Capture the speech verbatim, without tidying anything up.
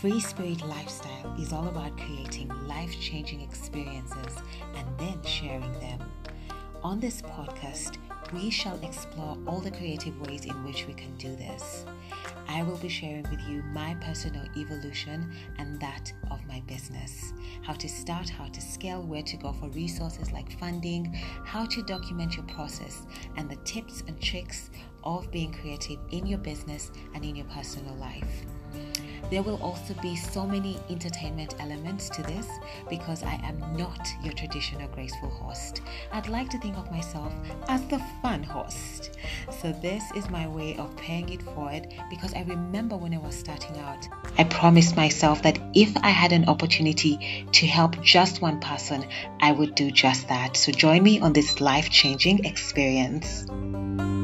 Free Spirit Lifestyle is all about creating life-changing experiences and then sharing them. On this podcast, we shall explore all the creative ways in which we can do this. I will be sharing with you my personal evolution and that of my business. How to start, how to scale, where to go for resources like funding, how to document your process, and the tips and tricks of being creative in your business and in your personal life. There will also be so many entertainment elements to this because I am not your traditional graceful host. I'd like to think of myself as the fun host. So this is my way of paying it forward because I remember when I was starting out, I promised myself that if I had an opportunity to help just one person, I would do just that. So join me on this life-changing experience.